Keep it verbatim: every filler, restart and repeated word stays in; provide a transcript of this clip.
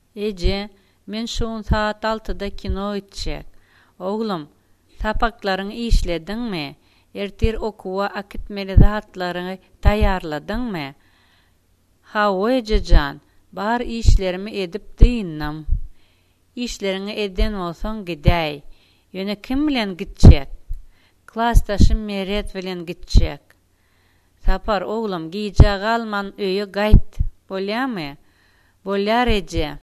Ece, men şoň saat altıda kino gitjek. Oglum, tapaklaryňy işlediňmi? Ertir okuwa akitmeli zatlaryny taýýarladyňmy? Ha, ejejan, bar işlerimi edip diýinnem. İşlerini eden olsaň gidäý. Ýöne kim bilen gitjek? Klassdaşym Meret bilen gitjek. Sapar oglum, giýjek alman öýe gaýt. Bolýarmy? Bolýar eje.